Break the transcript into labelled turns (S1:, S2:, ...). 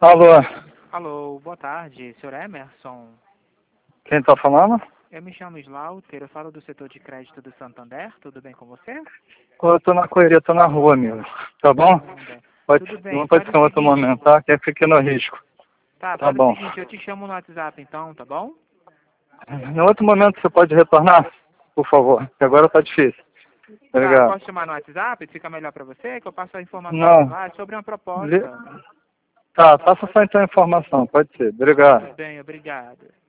S1: Alô,
S2: Alô, boa tarde, senhor Emerson.
S1: quem tá falando?
S2: Eu me chamo Slaughter, eu falo do setor de crédito do Santander, tudo bem com você?
S1: Eu tô na correria, tô na rua, amigo. Tá bom?
S2: Tudo
S1: Não
S2: bem,
S1: pode
S2: faz
S1: ser
S2: o
S1: em outro
S2: seguinte.
S1: momento, tá? Que fica no risco.
S2: Tá,
S1: Tá
S2: faz o
S1: bom.
S2: seguinte, eu te chamo no WhatsApp então, tá bom?
S1: Em outro momento você pode retornar, por favor, que agora tá difícil.
S2: Tá,
S1: Obrigado.
S2: posso chamar no WhatsApp? Fica melhor pra você? Que eu passo a informação por
S1: Não.
S2: lá sobre uma
S1: Li-
S2: proposta.
S1: Tá, passa só então a informação, pode ser. Obrigado.
S2: Tudo bem, obrigado.